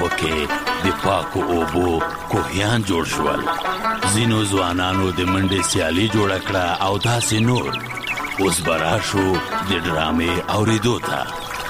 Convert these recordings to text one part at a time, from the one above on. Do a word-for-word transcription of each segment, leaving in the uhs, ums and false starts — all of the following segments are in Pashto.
سیمخو کې د پاکو اوبو کوهیان جوړ شول. ځینو ځوانانو د منډې سیالي جوړه کړه او داسې نور. اوس به راشو د ډرامې اورېدو ته.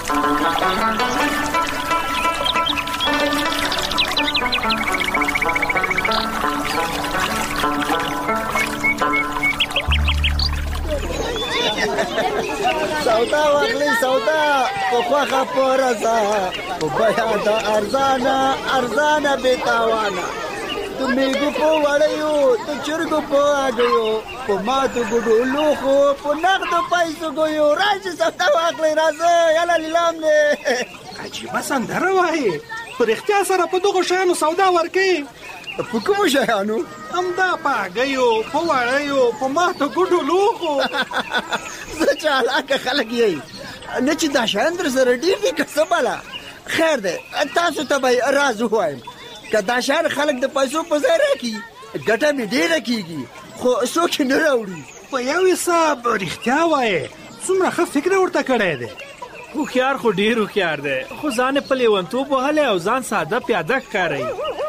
سودا واخلي سودا په خوخه پرزا په بیا د ارزانه ارزانه بیتاوانه د میګو په وړیو د چرګو په اګیو په ماتو ګډو لوخو په نغدو پیسو ګیو. راځي سودا واخلي راځه یالا لیلام دی. عجیبه سندره وایي. په رښتیا سره په دغو شیانو سودا ورکوي؟ په کومو شیانو؟ همدا په اګیو په وړیو په ماتو ګډو لوخو. زه چالاکه خلک یې نه چې دا شیان در سره ډېر دي که څه بله. خیر دی تاسو ته به راز ووایم که دا شیان خلک د پیسو په ځای راکړي ګټه مې ډېره کېږي خو څوک یې نه راوړي. په یو حساب رښتیا وایې څومره ښه فکر ورته کړی دی. هوښیار خو ډېر هوښیار دی خو ځان یې په لیونتوب وهلی او ځان ساده پیاده ښکاروي.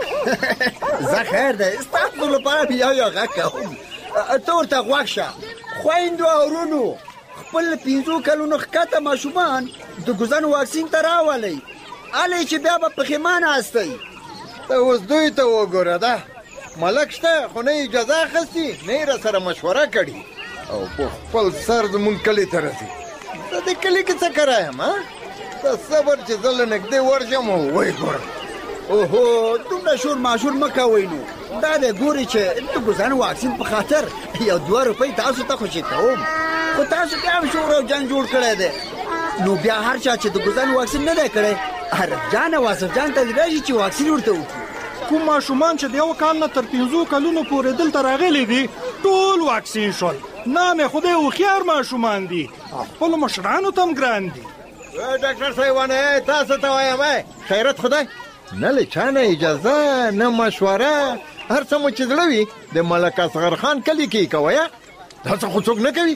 زه خیر دی ستاسو لپاره مې یو یو غږ کوم. ته ورته غوږ شه. خویندو او ورونو خپل پنځو کلونو ښکته ماشومان د ګوزن واکسین ته راولئ. هلئ چې بیا به پښیمانه هستئ. ته اوس دوی ته وګوره ده ملک شته خو نه اجازه اخیستي نه یې راسره مشوره کړي او په خپل سر زمونږ کلي ته رسي. زه د کلي کې څه کرایم ته صبر چې زه له نږدې ورشم او ویې ګورم. اوهو دومره شور ماشور مه کوئ نو. دا دی ګورې چې د ګوزن واکسین په خاطر یو دوه روپۍ تاسو ته خوشي کوم خو تاسو بیا هم شور او جنګ جوړ کړی دی. نو بیا هر چا چې د ګوزن واکسین نه دی کړی عرف جان او واصف جان ته راشي چې واکسین ورته وکړي. کوم ماشومان چې د یو کال نه تر پنځو کلونو پورې دلته راغلي دي ټول واکسین شول. نام خدای هوښیار ماشومان دي او خپلو مشرانو ته هم ګران دي. ډاکټر صاحبانه تاسو ته وایم خیرت خدای نه له چا نه اجازه نه مشوره هر څه مو چې زړه وي د ملک اصغر خان کلي کې کوه. دا څه خو څوک نه کوي.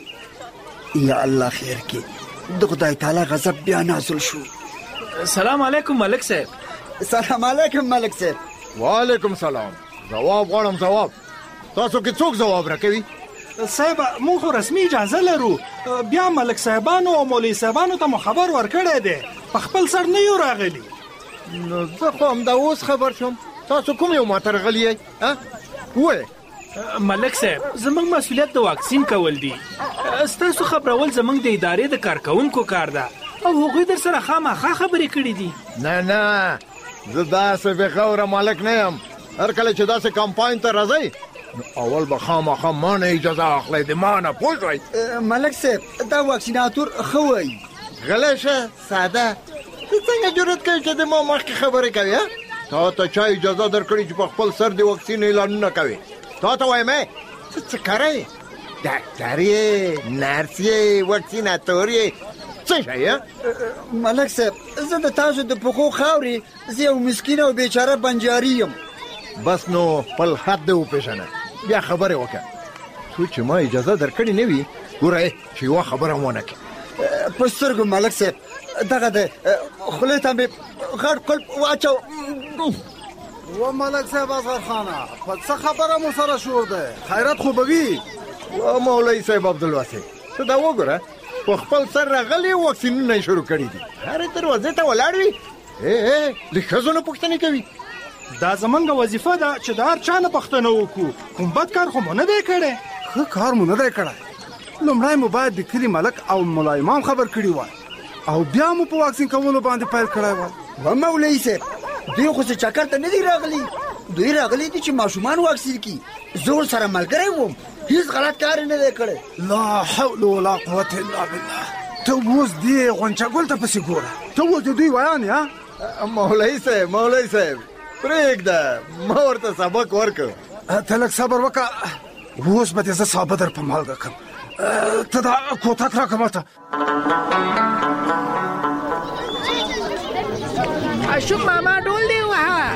یا الله خیر کې د خدای تعالی غضب بیا نازل شو. سلام علیکم ملک صاحب. سلام علیکم ملک صاحب. وعلیکم سلام. جواب غواړم جواب. تاسو کې څوک جواب راکوي؟ صاحب مونږ خو رسمي اجازه لرو. بیا ملک صاحبانو او مولوي صاحبانو ته مو خبر ورکړی دی په خپل سر نه یو راغلي. نو زه خو همدا اوس خبر شوم. تاسو کوم یو ماته راغلی یئ ووایئ. ملک صاحب زموږ مسؤلیت د واکسین کول دي. ستاسو خبرول زموږ د ادارې د کارکوونکو کار ده او هغوی در سره خامخا خبرې کړي دي. نه نه زه داسې بېغوره مالک نه یم. هر کله چې داسې کمپاین ته راځئ نو اول به خامخا ما نه اجازه اخلی د ما نه پوه شوئ. ملک صاحب دا واکسیناتور ښه وایي. غلی شه ساده. ته څنګه جرأت کوې چې د ما مخکې خبرې کوې؟ تا ته چا اجازه درکړي چې په خپل سر د واکسین اعلانونه کوي؟ تا ته وایم ته څه کوې؟ ډاکټر یې نرس یې واکسیناتور یې څه شی؟ ملک صاحب زه د تاسو د پښو خاورې زه یو مسکین او بیچاره بنجاري یم. بس نو خپل حد دې وپېژنه بیا خبرې وکړه. څو چې ما اجازه درکړې نه وي ګوره چې یوه خبره هم ونه کړې. په سترګو ملک صاحب دغه د خولې ته مې غټ قلب واچو. و ملک صاحب اصغر خانه په څه خبره مو سره شور دی؟ خیرت خو به وي. و مولوي صاحب عبدالواسع ته دا وګوره په خپل سر راغلي واکسینونه یې شروع کړي دي. هرې دروازې ته ولاړ وي د ښځو نه پوښتنې کوي. دا زمونږ وظیفه ده چې د هر چا نه پوښتنه وکړو. کوم بد کار خو مو نه دی کړی. ښه کار مو نه دی کړی. لومړی مو باید د کلي ملک او ملا امام خبر کړي وای او بیا مو په واکسین کولو باندې پیل کړی وای. و مولوي صاحب دوی خو څه چکر ته نه دي راغلي. دوی راغلي دي چې ماشومان واکسین کړي. زه ورسره ملګری وم هیڅ غلط کار نه دی کړی. لا حول ولا قوة الا بالله. ته اوس دې غونچه ګل ته پسې ګوره. ته اوس د دوی ویان یا مولوي صاحب مولوي صاحب پرېږده ما ورته سبق ورکړ. ته لږ صبر وکړه اوس به دې زه سابه در په مالګه کړم. ته دا کوتک راکړه ماته. اشوک ماما ډول دی وها.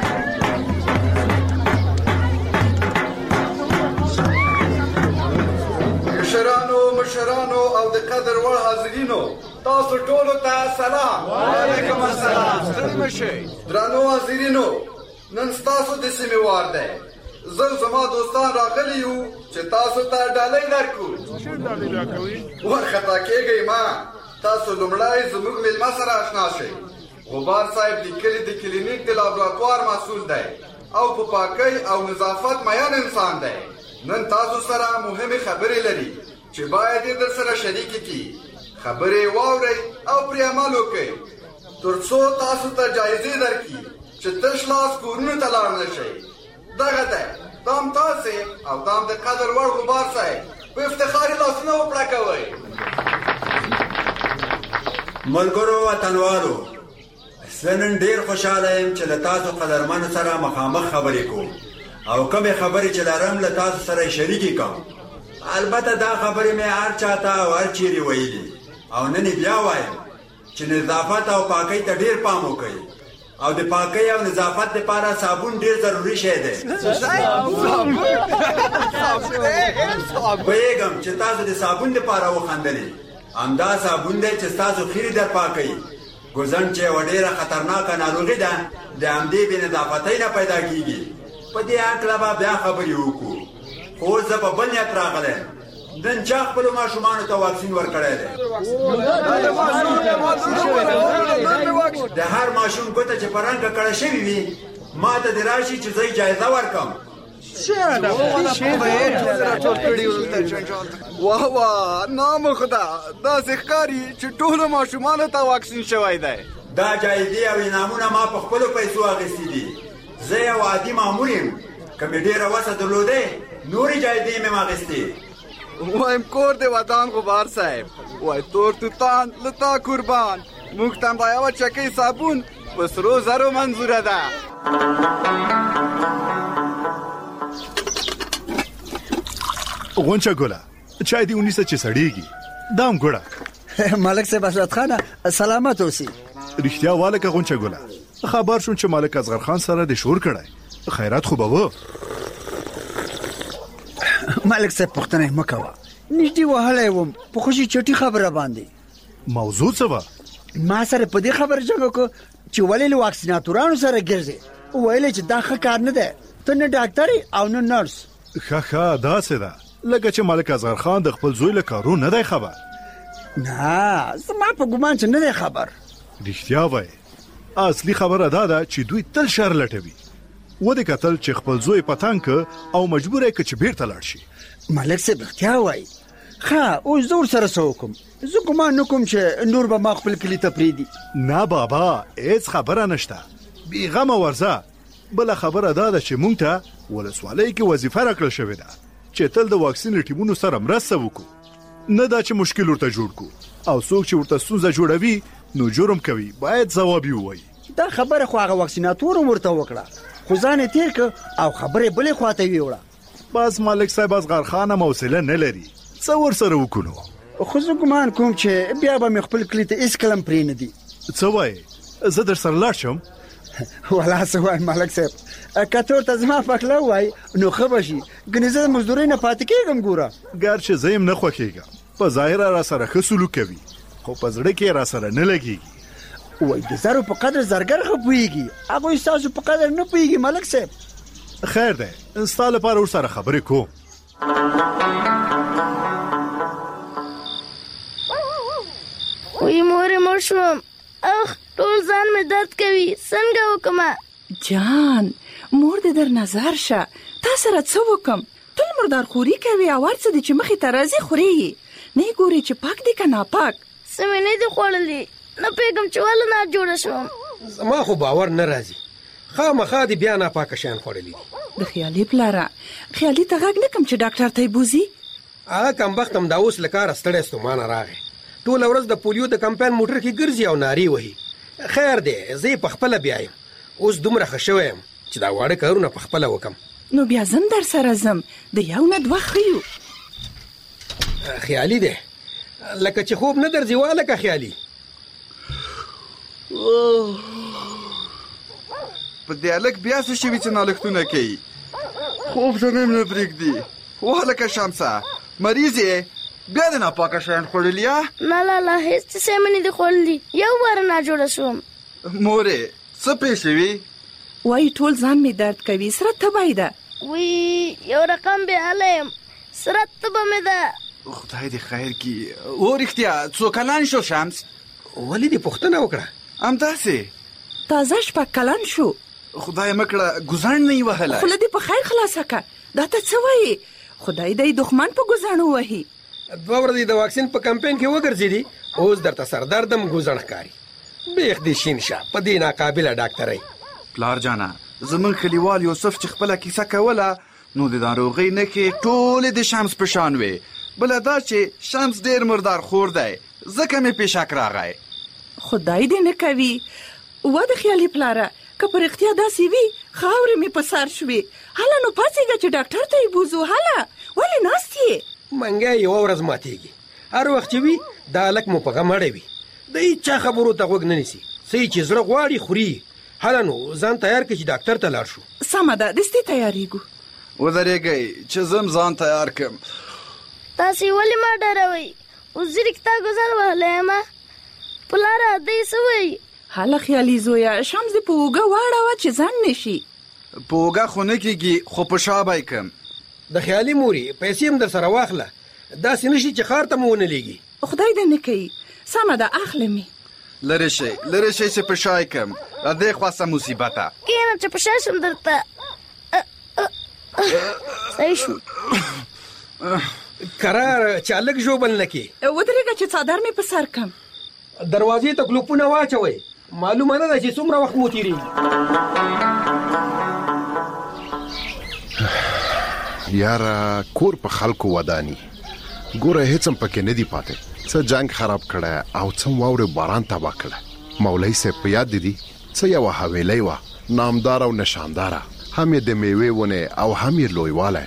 مشرانو مشرانو او د قدر وړ حاضرینو تاسو ټولو ته سلام. وعلیکم السلام. ستړي مشئ. درنو حاضرینو، نن ستاسو د سیمې وار دی. زه زما دوستان راغلي یو چې تاسو ته ډالۍ درکړو. وارخطا کېږئ ما، تاسو لومړی زموږ میلمه سره اشنا شئ. غبار صاحب د کلي د کلینیک د لابراتوار مسؤل دی او په پاکۍ او نظافت مین انسان دی. نن تاسو سره مهمې خبرې لري چې باید یې در سره شریکې کړي. خبرې واورئ او پرې عمل وکړئ تر څو تاسو ته جایزې درکړي چې تش لاس کورونو ته لاړ نه شئ. دغه دی دام تاسې او دام د قدر وړ غبار صاحب په افتخاري لاسونه وپړکوئ. ملګرو وطنوالو، زه نن ډېر خوشحاله یم چې له تاسو قدرمنو سره مخامخ خبرې کوم او کومې خبرې چې لرم له تاسو سره یې شریکې کوم. البته دا خبرې مې هر چاته او هر چیرې ویلي او نن یې بیا وایم چې نظافت او پاکۍ ته ډېر پام وکړئ او د پاکۍ او نظافت لپاره صابون ډېر ضروري شی دی. پوهېږم چې تاسو د صابون لپاره وخندلې. همدا صابون دی چې ستاسو خیرې در پاکوي. ګوزن چې یوه ډېره خطرناکه ناروغي ده د همدې بې نظافتۍ نه پیدا کېږي. په دې هکله به بیا خبرې وکړو. خو اوس زه په بل نیت راغلی یم. نن چا خپلو ماشومانو ته واکسین ورکړی دی؟ د هر ماشوم ګوته چې په رنګه کړه شوي وي ما ته دې راشي چې زه یې جایزه ورکړم. واه واه، نام خدا، داسې ښکاري چې ټولو ماشومانو ته واکسین شوی دی. دا جایزې او انعامونه ما په خپلو پیسو اخیستي دي. زه یو عادي مامور یم. که مې ډېره وسه درلودی نورې جایزې مې اخیستې. وایم کور دې ودان غبار صاحب، وای تور توتان له تا قربان، موږ ته همدا یوه چکۍ صابون په سرو زرو منظوره ده. غونچه ګله، چای دې ونیسه چې سړېږي. دام ګوړه. ملک صاحب حضرت خانه سلامت اوسي. رښتیا والکه غونچه ګله، خبر شوم چې ملک اصغر خان سره د شور کړی. خیرات خو به و. ملک صاحب پوښتنه مه کوه، نږدې وهلی وم په خوشي چټي خبره باندې. موضوع څه وه؟ ما سره په دې خبره جنګ وکړو چې ولې له واکسیناتورانو سره ګرځې. ویل چې دا ښه کار نه دی، ته نه ډاکټر او نه نرس. ښه ښه داسې ده لکه چې ملک اصغر خان د خپل زوی له کارو نه دی خبر. نه، زما په ګمان چې نه دی خبر. رښتیا وایي، اصلي خبره دا ده چې دوی تل شر لټوي. ودې کتل چې خپل زوی پتنګ او مجبور یې که چې بیرته لاړ شي. ملک صاحب رښتیا وایي. ښه اوس زه ورسره څه وکړم؟ زه ګمان نه کوم چې نور به ما خپل کلي ته پرېږدي. نه بابا، هېڅ خبره نشته. بېغمه ورځه. بله خبره دا ده چې موږ ته ولسوالۍ کې وظیفه راکړل شوې ده چې تل د واکسین له ټیمونو سره مرسته وکړو. نه دا چې مشکل ورته جوړ کړو او څوک چې ورته ستونزه جوړوي نو جرم کوي، باید ځواب یې ووایي. دا خبره خو هغه واکسیناتور هم ورته وکړه، خو ځان یې تېر کړ او خبرې بلې خواته یوړه. بس ملک صاحب اصغر خان هم حوصله نه لري، څه ورسره وکړو؟ خو زه ګمان کوم چې بیا به مې خپل کلي ته هېڅکله هم پرېنږدي. څه وایې؟ زه در سره لاړ شم؟ ولا څه وایم ملک صاحب، که ته ورته زما پخله ووایي نو ښه به شي، ګنې زه د مزدورۍ نه پاتې کېږم. ګوره ګرچې زه یم نه خوښېږم، په ظاهره را سره ښه سلوک کوي خو په زړه کې را سره نه لګېږي. وای د زرو په قدر زرګر ښه پوهېږي، هغوی ستاسو په قدر نه پوهېږي ملک صاحب. خیر دی، ستا لپاره ورسره خبرې کوم. وی مورې مړ شوم، اخ ټول ځان مې درد کوي، څنګه وکړمه؟ جان مور دې در نظر شه، تا سره څه وکم؟ ټول مردار خوري کوي او هر څه دې چې مخې ته راځي خوري، نه یې ګورې چې پاک دي که ناپاک؟ څه مې نه دي خوړلي، نه پوهېږم چې ولې ناجوړه شوم. زما خو باور نه راځي، خامخا دې بیا ناپاکه شیان خوړلي دي. د خیالي پلاره، خیالي ته غږ نه کم چې ډاکټر ته یې بوځي؟ هغه کمبخت همدا اوس له کاره ستړی ستومانه راغی، ټوله ورځ د پولیو د کمپاین موټر کې ګرځي او نارې وهي. خیر دی، زه یې پخپله بیایم، اوس دومره ښه شوی یم چې دا واړه کارونه پخپله وکم. نو بیا زم در سره ځم، د یو نه دوه ښیو. خیالي دی، لکه چې خوب نه درځي وا لکه خیالي. په دې هلک بیا څه شوي چې نالښتونه کوي؟ خوب ته مې نه پرېږدي. وا لکه شمسه، مریض یې؟ بیا دې ناپاکه شیان خوړلي یا نه لالا هېڅ څه مې نه دي خوړلي یو واره ناجوړه شوم مورې څه پېښې وي وایي ټول ځان مې درد کوي سره تبی ده وی یو رقم بېحاله یم سره تبه مې ده خدای دې خیر کړي او رښتیا څو کلن شو شمس ولې دې پوښتنه وکړه همداسې تازه شپږ کلن شو خدای مه کړه ګوزڼ نه یې وهلی خوله دې په خیر خلاصه که دا ته څه وایې خدای دې دښمن په ګوزڼو وهي دوه ورځې د واکسین په کمپین کې وګرځېدي اوس درته سردردم ګوزڼ ښکاري بیخ دې شین شه په دې ناقابله ډاکټرۍ پلار جانه زمونږ کلیوال یوسف چې خپله کیسه کوله نو د ناروغۍ نښې ټولې د شمس په شان وې بله دا چې شمس ډېر مردار خور دی ځکه مې پیشک راغی خدای دې نه کوي وا د خیالي پلاره که په رښتیا داسې وي خاورې مې په سر شوې هله نو پاڅېږه چې ډاکټر ته یې بوځو هله ولې ناست یې منګی یوه ورځ ماتېږي هر وخت چې وي دا هلک مو په غم اړی وي د هېچا خبرو ته غوږ نه نیسي څه یې چې زړه غواړي خوري هله نو ځان تیار کړي چې ډاکټر ته لاړ شو سمه ده دستې تیارېږو ودرېږئ چې زم ځان تیار کړم تاسې ولې ما ډاروئ اوس ځیرک تا ګوزار وهلی یمه پلاره دی څه وایي هله خیالي زویه شمس دې په اوږه واړوه چې ځان نه شي په اوږه خو نه کېږي خو په شا به یې کړم د خیالي مورې پیسې هم در سره واخله داسې نه شي چې ښار ته مو ونه لېږي خدای دې نه کوي سمه ده اخله مې لرې شئ لرې شئ چې په شا یې کړم د دې خوا څه مصیبته کښېنه چې په شا شم درته صحیح شو قرار چې هلک ژوبل نه کړي ودرېږه چې څادر مې په سر کړم دروازې ته کلوپونه واچوئ معلومه نه ده چې څومره وخت مو تېرېږي یاره کور په خلکو ودانی ګوره هیڅ هم پکې نه دی پاتې څه جنگ خراب کړی او څه واورې باران تباه کړی مولوي صاحب په یاد دي څه یوه حویلۍ وه نامداره او نشانداره هم یې د میوې ونې او هم یې لویوالی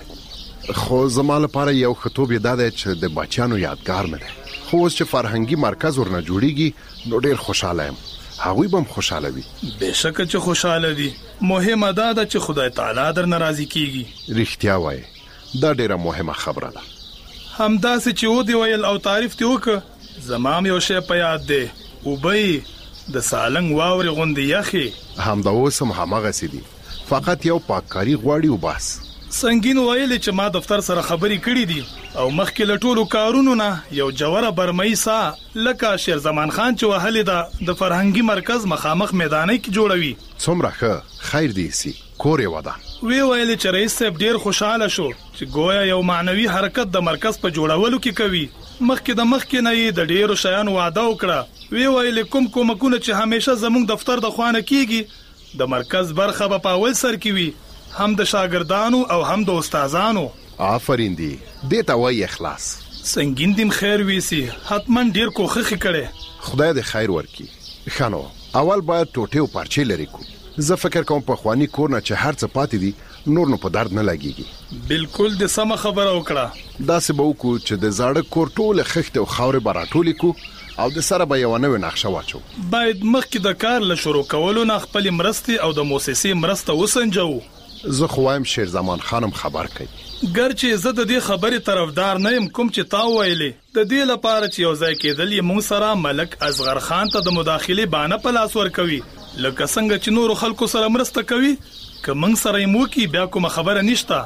خو زما لپاره یو ښه توب یې دا دی چې د بچیانو یادګار مې دی خو اوس چې فرهنګي مرکز ورنه جوړیږي نو ډېر خوشحاله یم هغوی به هم خوشحاله وي بېشکه چې خوشحاله دي مهمه دا ده چې خدای تعالی درنه راضي کیږي رښتیا وایې دا ډېره مهمه خبره ده همداسې چې ودې ویل او تعریف دې وکړه زما هم یو شی په یاد دی اوبه یې د سالنګ واورې غوندې یخې همدا اوس هم هماغسې دي فقط یو پاککاري غواړي او بس سنگین ویلې چې ما دفتر سره خبرې کړې دي او مخکې له ټولو کارونو نه یو جوړه برمایي سا لکه شیر زمان خان چې وهلې ده د فرهنګي مرکز مخامخ میدانۍ کې جوړوي څومره ښه خیر دی سي کور یې ودان وی ویلې چې رئیس صاحب ډیر خوشاله شو چې گویا یو معنوي حرکت د مرکز په جوړولو کې کوي مخکې د مخکې نه یې د ډیرو شیانو وعده وکړه وی ویلې کوم کومکونه چې همیشه زموږ دفتر د خوانه کیږي د مرکز برخه په اول سر کې وي هم د شاګردانو او هم د استادانو آفرین دی دیتا وای اخلاص سنگین دیم خیر ویسی حتما ډیر کوخه کړي خدای دې خیر ورکړي خانو اول باید ټوټه او پارچې لري کو زه فکر کوم په خواني کور نه چې هر څه پاتې دي نور نو په درد نه لګيږي بالکل د سم خبره وکړه دا څه به وکړو چې د زاړه کور ټوله خښته او خاورې براټولې کو او د سره به یو نوې نقشه واچو باید مخکې د کار له شروع کولو نه خپل مرستي او د موسسې مرسته وسنجو زه خوایم شیر زمان خانم خبر کړي ګرچې زه د دې خبرې طرفدار نه يم کوم چې تا ویلې د دې لپاره چې یو ځای کېدل یې مونږ سره ملک اصغر خان ته د مداخله بانه په لاس ور کوي لکه څنګه چې نور خلکو سره مرسته کوي که مونږ سره یې مو کې بیا کومه خبره نشته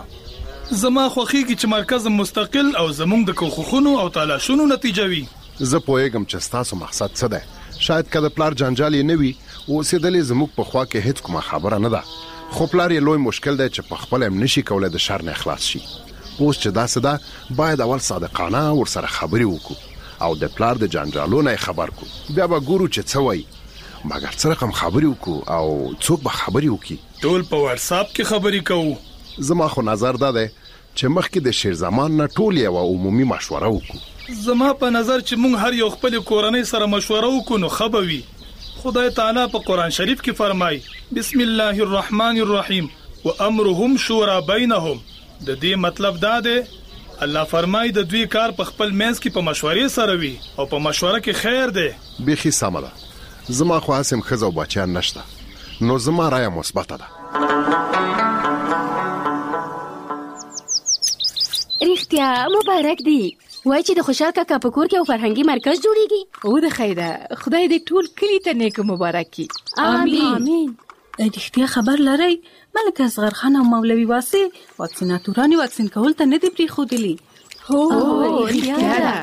زما خوخيږي چې مرکز مستقل او زمونږ د کوخونو او تلاشونو نتیجه وي زه پوهیږم چې تاسو مقصد څه ده شاید کله پلار جنجال نه وي او سیدلې زموږ په خوا کې هیڅ کومه خبره نه ده خو پلار یې لوی مشکل دی چې په خپل هم نشي کولای د شر نه خلاص شي اوس چې دا څه ده باید اول صادقانه ور سره خبرې وکړو او د پلار د جنجالونو خبر کو بیا به ګورو چې څه وایي مګر څه رقم خبرې وکړو او څوک به خبرې وکړي ټول په واتس اپ کې خبرې کوو زما خو نظر ده چې مخکې د شیر زمان نه ټول یو عمومي مشوره وکړو زما په نظر چې مونږ هر یو خپل کورنۍ سره مشوره وکړو نو خبوي خدای تعالی په قران شریف کې فرمایي بسم الله الرحمن الرحیم وامرهم شورى بينهم د دې مطلب دا دی الله فرمایي د دوی کار په خپل منځ کې په مشورې سره وي او په مشوره کې خیر دی بيخي سمه زما خو اسم خزو بچان نشته نو زما رائے مثبت ده رښتیا مبارک دی وای چې د خوشحال کاکا په کور کې یو فرهنګي مرکز جوړیږي. او د خیره خدای دې ټول کلی ته نیک مبارک کړي. آمین آمین. رښتیا خبر لرئ ملک اصغر خان او مولوي واسي واکسیناتورانو واکسین کول ته نه دی پریښودلی؟ هو رښتیا ده.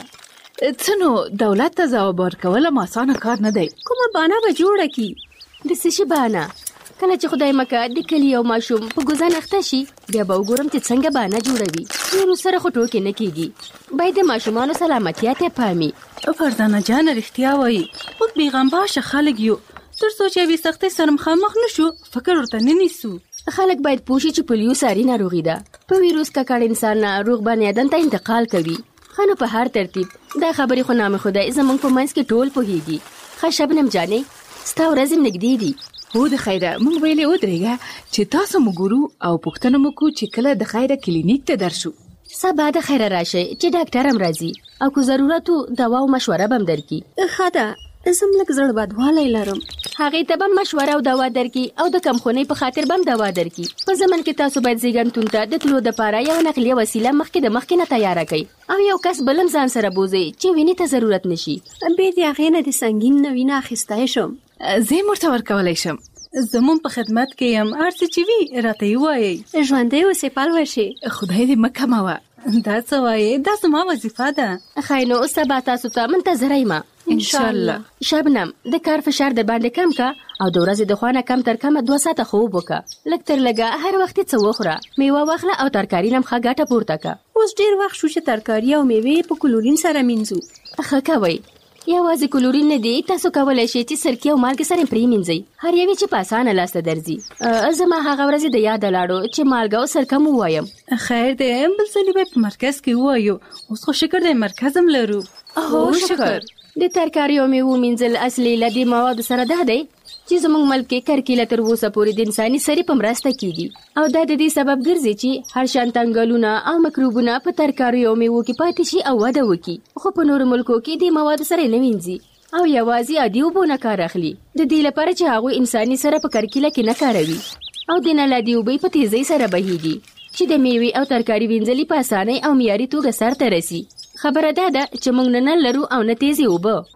څه نو دولت ته ځواب ورکول هم اسانه کار نه دی. کومه بانه به جوړه کړي؟ د څه شي بانه؟ کله چې خدای مکه د کلي یو ماشوم په ګوزن اخته شي بیا به وګورم چې څنګه بانه جوړوي. نورو سره خو ټوکې نه کېږي. باید د ماشومانو سلامتیا ته پامي. فرزانه جانه رښتیا وایي موږ بیغمباشه خلک یو، تر څو چې یوې سختۍ سره مخامخ نه شو فکر ورته نه نیسو. خلک باید پوه شي چې پولیو ساري ناروغي ده. په ویروس ککړ انسان نه روغ بني ادم ته انتقال کوي. خو نو په هر ترتیب دا خبرې خو نام خدای زمونږ په منځ کې ټول پوهیږي. ښه شبنم جانې ستا ورځې نږدې دي. هو د خیره موږ ویلې ودرېږه چې تاسو مو ګورو او پوښتنه مو کو چې کله د خیره کلینیک ته درشو. سبا د خیره راشئ چې ډاکټر هم راځي او که ضرورت دوا او مشوره به هم درکړي. ښه ده زم لږ زړه بدوالی لرم. هغې ته به مشوره او دوا درکړي او د کمخونۍ په خاطر به هم دوا درکړي. په زمن کې تاسو باید زیږنتون ته د تلو دپاره یو نقلیه وسیله مخکې د مخکې نه تیاره کړئ او یو کس بل هم ځان سره بوځئ چې وینې ته ضرورت نشي. بې د هغې نه د سنګین نه وینه اخیستی شم. زه یې ورته ورکولی شم. زمون په خدمت کې یم، هر څه چې وي راته یې وایئ. ژوندی اوسې پال وشي. خدای دې مه کموه. دا څه وایې؟ دا زما وظیفه ده. ښایي نو سبا تاسو ته منتظره یم. انشاءالله. شبنم د کار فشار د باندې کم کا او د ورځې د خوا نه کم تر کمه دوه ساعته خوب وکړه. لږ تر لږه هر وخت څه وخوره، میوه واخله او ترکاري نه هم ښه ګټه پورته کړه. اوس ډېر وخت شو چې ترکاري او میوې په کلورین سره مینځو. ښه کوئ. یوازې کلورین نه دی، تاسو کولی شئ چې سرکې او مالګې سره پرېمینځئ، هر یوې چې په اسانه لاسته درځي. زما هغه ورځې د یاده لاړو چې مالګه او سرکه مو ووایم. خیر دی، بل ځلې به په مرکز کې ووایو. اوس خو شکر دی مرکز هم لرو. هو شکر. د ترکاري او میوو مینځل اصلي له دې موادو سره دا دی چې زموږ ملک کې کرکیله تر اوسه پورې د انساني سرې په مرسته کیږي او دا د دې سبب ګرځي چې هر شان تنګلونه او مکروبونه په ترکاري او میوو کې پاتې شي او وده وکړي. خو په نورو ملکو کې د موادو سره نه وینځي او یوازې عادي اوبو نه کار اخلي د دې لپاره چې هغوی انساني سره په کرکیله کې نه کاروي او د نلادي اوبه په تیزۍ سره بهیږي چې د میوې او ترکاري وینځلې په اسانۍ او معیاري توګه سرته رسي. خبره دا ده چې موږ نه نل لرو او نه تیزې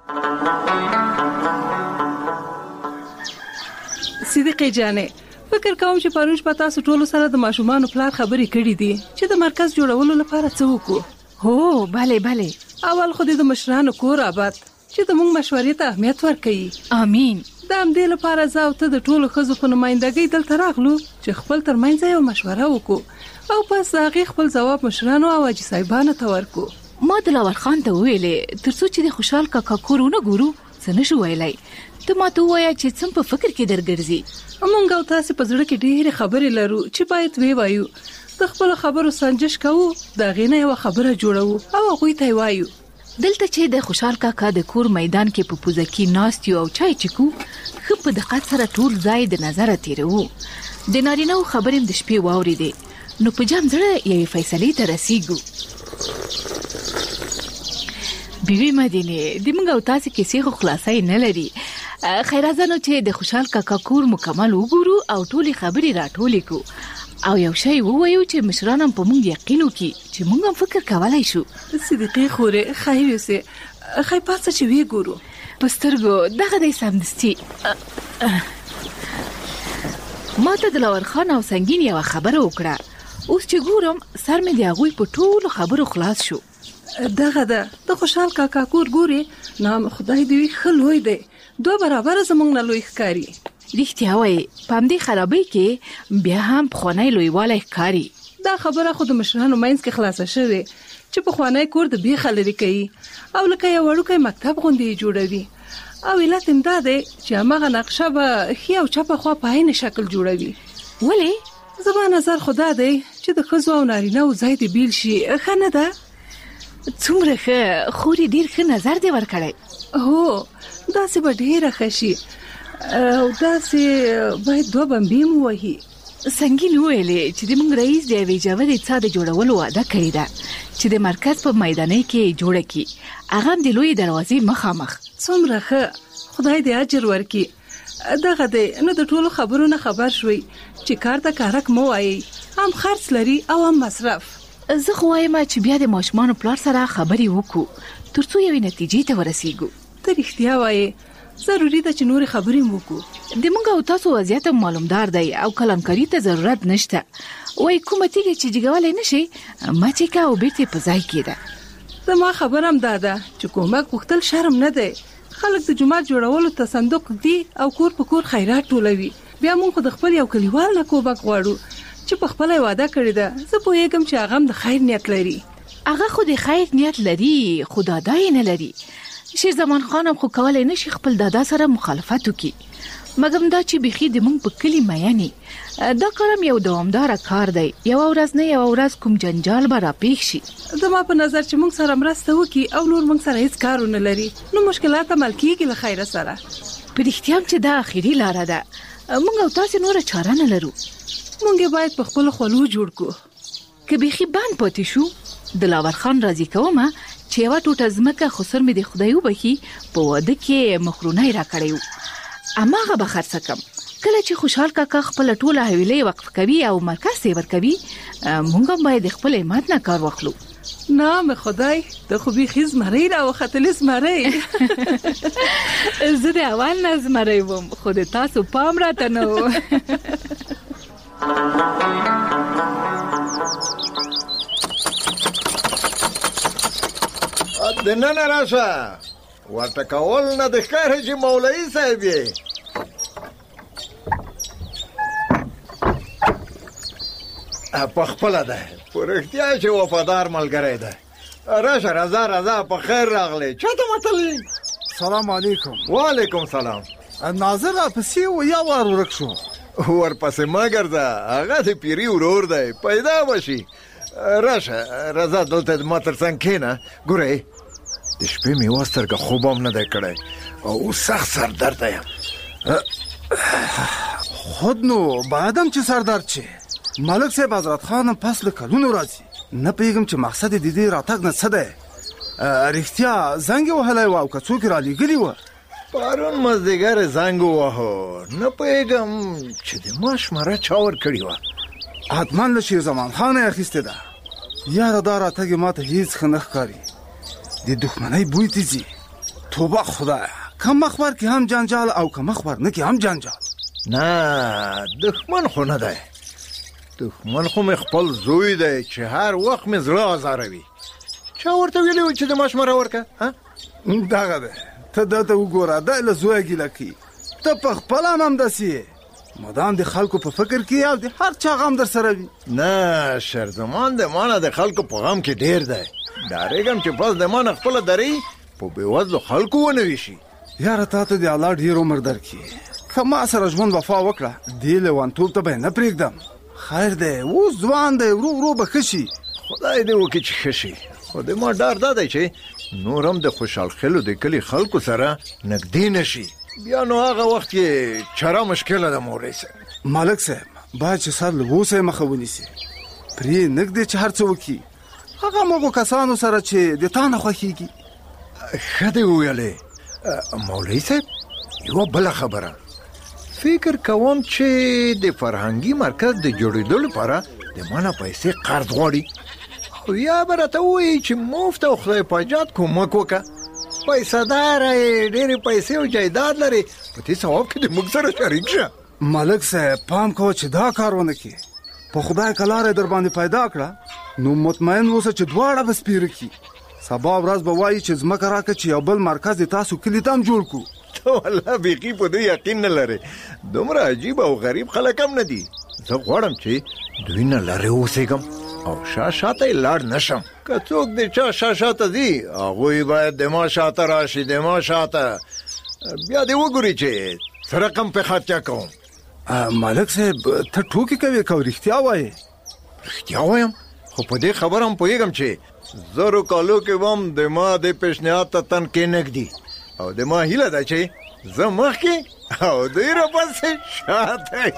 اوبه. صدیقې جانې فکر کوم چې پرونش په تاسو ټولو سره د ماشومانو پلار خبرې کړې دي چې د مرکز جوړولو لپاره څه وکړو. هو بله بله. اول خو د مشرانو کور آباد چې د موږ مشورې ته اهمیت ورکړي. امین. د همدې لپاره زه او ته د ټولو ښځو په نمایندګۍ دلته راغلو چې خپل ترمنځ یو مشوره وکړو او پس د هغې خپل ځواب مشرانو او حاجي صاحبانو ته ورکړو. ما دلاور خان ته وویلې تر څو چې د خوشحال کاکا کور ونه ګورو څه نشو ویلی. ته ما ته ووایه چې څه په فکر کې درګرځي. موږ او تاسې په زړه کې ډېرې خبرې لرو چې باید وی وایو. د خپلو خبرو سنجش کوو، د هغې نه یوه خبره جوړوو او هغوی ته یې وایو. دلته چې د خوشحال کاکا د کور میدان کې په پوزه کې ناست یو او چای چکو، ښه په دقت سره ټول ځای د نظره تیروو. د نارینهو خبرې هم د شپې واورېدې نو په جام زړه یوې فیصلې ته رسیږو. بیبي مدینې د موږ او تاسې کیسې خو خلاصی نه لري. خیرازانو چې د خوشحال کاکا کور مکمل وګورو او ټولې خبرې راټولې کو او یو شی ووایو چې مشران هم په موږ یقین وکړي چې موږ هم فکر کولی شو. صدیقې خورې ښایي اوسې ښایي پاسه چې ویې ګورو. په سترګو دغه دی سمدستي. ما ته دلاور خان او سنګین یوه خبره وکړه. اوس چې ګورم سر مې د هغوی په ټولو خبرو خلاص شو. دغه ده د خوشحال کاکا کور ګورې نام خدای دې وي ښه لوی دی، دوه برابره زموږ نه لوی ښکاري. رښتیا وایي په همدې خرابۍ کې بیا هم پخوانی لویوالی ښکاري. دا خبره خو د مشرانو منځ کې خلاصه شوې چې پخوانی کور د بیخه لرې کوي او لکه یو وړوکی مکتب غوندې یې جوړوي او علت هم دا دی چې هماغه نقشه به ښي او چپه خوا په عین شکل جوړوي. ولې؟ زما نظر خو دا دی چې د ښځو او نارینهو ځای دې بیل شي. ښه نه ده؟ څومره ښه، خورې ډېر ښه نظر دې ورکړی. هو داسې به ډېره ښه شي او داسې باید دوه بمبې مو وهي. سنګین وویلې چې د موږ رئیس د یوې ژورې څاه د جوړولو وعده کړې ده چې د مرکز په میدانۍ کې جوړه کړي، هغه هم د لویې دروازې مخامخ. څومره ښه، خدای دې اجر ورکړي. دغه دی نو د ټولو خبرو نه خبر شوي چې کار ته کارک مو وایي، هم خرڅ لري او هم مصرف. زه خو وایم چې بیا د ماشومان پلار سره خبرې وکړو ترڅو یوې نتیجې ته ورسیږو. ته رښتیا وایې، ضروري ده چې نورې خبرې وکړو. د موږ او تاسو وضعیت معلومدار دی او کلنکاري ته ضرورت نشته. وای کومه تیږه چې جګولای نشي ما چې کا او بیرته په ځای کېده. زما خبرم دا ده چې کومک وختل شرم نه دی. خلک د جماعت جوړولو ته صندوق دی او کور په کور خیرات ټولوي. بیا موږ خو د خپل یو کلیوال نه کومک غواړو چې په خپل وعده کړی ده. زه پوهیږم چې هغه د خیر نیت لري. هغه خو د خیر نیت لري، خو دادا یې نه لري. شیر زمان خان هم خو کولای نشي خپل دادا سره مخالفت وکړي. مګم دا چې بيخي د مونږ په کلی میاني دا کارم یو دوامدار کار دی. یو ورځ نه یو ورځ کوم جنجال به را پیښ شي. زما په نظر چې مونږ سره مرسته وکړي او نور مونږ سره هیڅ کارونه لري نو مشکلات عمل کیږي له خیره سره. په اختیار چې دا اخیری لار ده. مونږ او تاسو نور چاره نه لرو. مونږ باید په خپل خلو جوړ کو. که بيخي بان پاتې شو دلاور خان راضي کومه چې یو ټوټه ځمکه خسر مې د خدای وبخي په واده کې مخرونه را کړیو. اماغه به خرڅ کم. کله چې خوشحال کاکا خپل ټوله حویلې وقف کوي او مرکز ته ورکوي مونږ هم باید خپل ایمات نه کار واخلو. نام خدای د خو بيخي زمری را وختل زمری. زه د اول نه زمری وم خو د تاسو پام راته نه و. د نن راشه ورته کول نه د ښکاره چې مولوي صاحب یې په خپله ده په رښتیا چې وفادار ملګری ده. راشه رضا رضا په خیر راغلی. چاته متلی؟ سلام علیکم. وعلیکم سلام. ناظر راپسې و یا وار ورک شو؟ ورپسې مه ګرځه، هغه د پیري ورور دی، پیدا به شي. راشه رضا دلته ما تر څنګ کښېنه. ګورئ د شپې مې یوه سترګه خوب هم نه دی کړی او اوس سخت سردرده یم. خود نو بایدم چې سردرد شي. ملک صاحب حضرت خان پس له کلونو راځي. نه پوهېږم چې مقصد د دې راتګ نه څه دی. رښتیا زنګ یې وهلی و او که څوک یې رالیږلي وه؟ پرون مازدیګر یې زنګ ووهو. نه پوهېږم چې د ما شماره چا ورکړې وه. حتما له شیر زمان خان یې اخیستې ده. یاره دا راتګ یې ما ته هېڅ ښه نه ښکاري. د دښمنۍ بوی ته ځي. توبه خدایه، که مخبر کې هم جنجال او که مخبر نه کې هم جنجال. نه دښمن خو نه دی. دښمن خو مې خپل زوی دی چې هر وخت مې زړه ازاروي. چا ورته ویلي و چې د ما شماره ورکه؟ دغه دی. ته دلته وګوره دی له زویه ګیله کوي. ته په خپله هم همداسې یې. مدام د خلکو په فکر کې او د هر چا غم در سره وي. نه شرزمان د ما نه د خلکو په غم کې ډېر دی. ډارېږم چې بس د ما نه خپله درې په بېوزلو خلکو ونه ویشي. یاره تا ته د الله ډېر عمر درکړي. که ما سره ژوند وفا وکړه دې لیونتوب ته به یې نه پرېږدم. خیر دی اوس ځوان دی ورو ورو به ښه شي. خدای دې وکړي چې ښه شي. خو د ما ډار دا دی چې نور هم د خوشحال خیلو د کلي خلکو سره نږدې نه شي. بیا نو هغه وخت کې چاره مشکله ده مولوي صاحب. ملک صاحب باید چې سر له اوسه یې مخه ونیسي. پرې نږدې چې هر څه وکړي هغه مغو کسانو سره چې د تا نه خوښېږي. ښه دې وویلې مولوي صاحب. یوه بله خبره فکر کوم چې د فرهنګي مرکز د جوړېدو لپاره د ما نه پیسې قرض غواړي. خو یا به راته ووایي چې مفت او خدای پاجات کومک وکړه. پیسه داره یې ډېرې پیسې او جایداد لري. په دې ثواب کې د موږ سره شریک شه. ملک صاحب پام کوه چې دا کار ونه کړي. په خدای که لاره در باندې پیدا کړه نو مطمئن اوسه چې دواړه به سپیره کړي. سبا ورځ به وایي چې ځمکه راکړه چې یو بل مرکز د تاسو کلي ته هم جوړ کړو. ته والله بیخي په دې یقین نه لرې. دومره عجیب او غریب خلک هم نه دي. زه غواړم چې دوی نه لرې اوسېږم او شا شاته یې لاړ نشم. که څوک د چا شا شاته ځي هغوی باید د ما شاته راشي. د ما شاته بیا دې وګوري چې څه رقم پې خرچه کوم. ملک صاحب ته ټوکې کوې که رښتیا وایې؟ رښتیا وایم خو په دې خبره هم پوهېږم چې زرو کالو کې به هم د ما د پیشنهاد ته تن کې نږدي او د ما هیله ده چې زه مخکې او دوی راپسې شاته.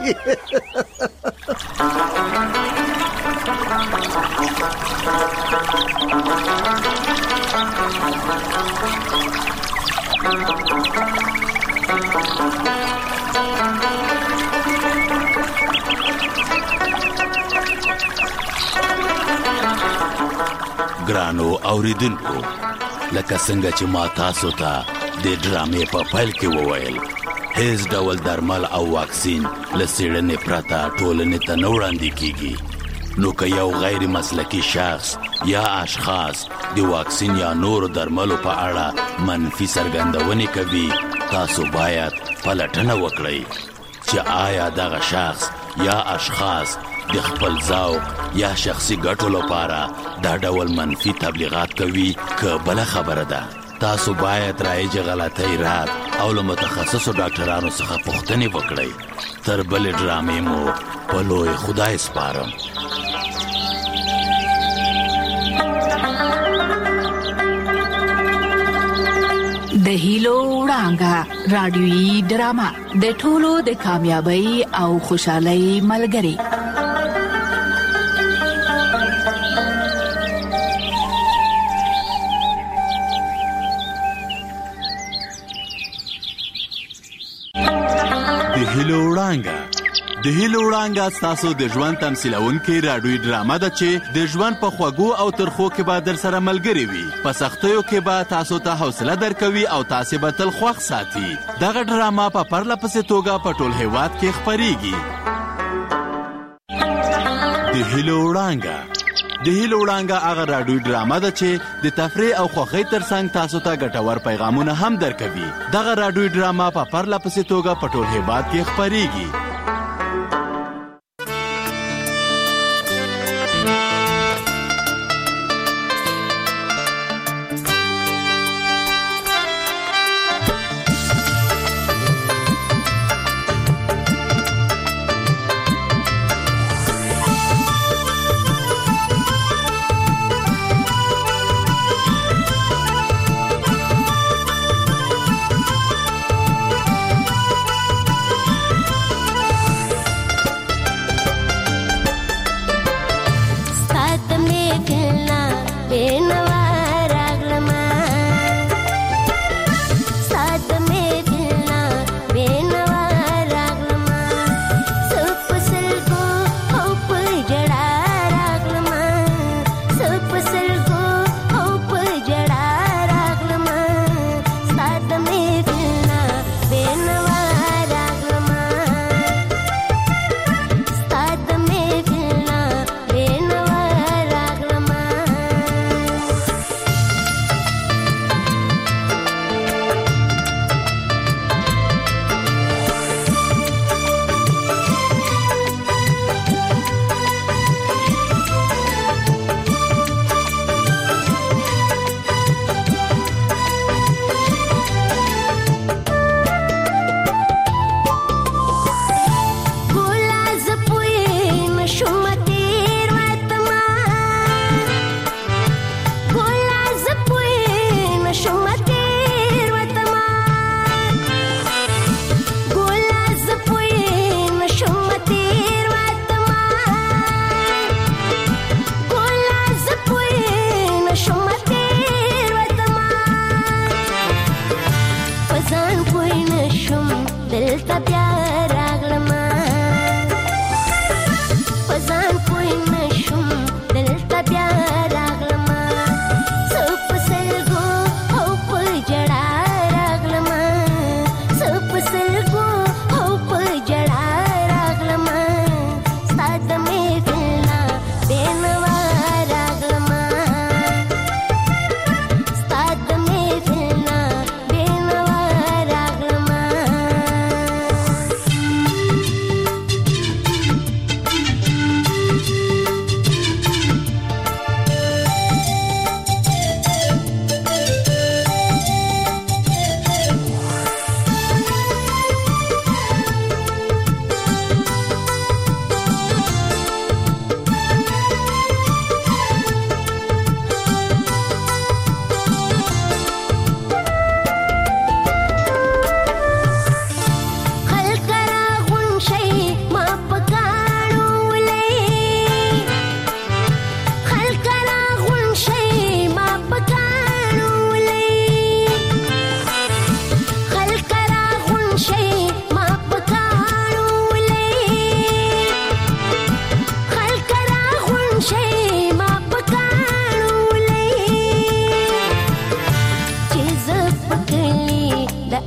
ګرانو اوریدونکو، لکه څنګه چې ما تاسو ته د ډرامې په پیل کې وویل، هیڅ ډول درمل او واکسین له څېړنې پرته ټولنې ته نه وړاندې کیږي. نو که یو غیر مسلکي شخص یا اشخاص د واکسین یا نورو درملو په اړه منفي څرګندونې کوي، تاسو باید پلټنه وکړئ چې آیا دغه شخص یا اشخاص د خپل ذوق یا شخصي ګټو لپاره دا ډول منفي تبلیغات کوي که بله خبره ده. تاسو باید رایج غلطۍ رد او له متخصصو ډاکټرانو څخه پوښتنې وکړئ. تر بلې ډرامې مو په لوی خدای سپارم. د هیلو وړانګه رادیویي ډرامه د ټولو د کامیابی او خوشحالۍ ملګری. د هیلو وړانګه د هیلو وړانګه ستاسو د ژوند تمثیلونکې راډیویي ډرامه ده چې د ژوند په خوږو او ترخو کې به در سره ملګرې وي. په سختیو کې به تاسو ته حوصله درکوي او تاسې به تل خوښ ساتي. دغه ډرامه په پرله پسې توګه په ټول هیواد کې خپریږي. د هیلو وړانګه د هیلو وړانګه هغه راډیویي ډرامه ده چې د تفریح او خوښۍ ترڅنګ تاسو ته ګټور پیغامونه هم درکوي. دغه راډیویي ډرامه په پرله پسې توګه په ټول هیواد کې خپریږي.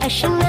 اشنا